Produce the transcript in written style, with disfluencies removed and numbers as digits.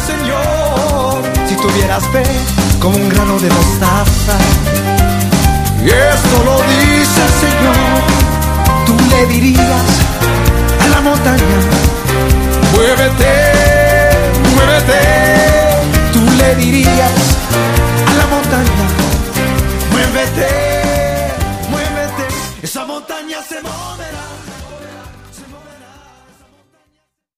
Señor, si tuvieras fe como un grano de mostaza, y esto lo dice el Señor, tú le dirías a la montaña, muévete, muévete. Tú le dirías a la montaña, muévete, muévete. Esa montaña se moverá.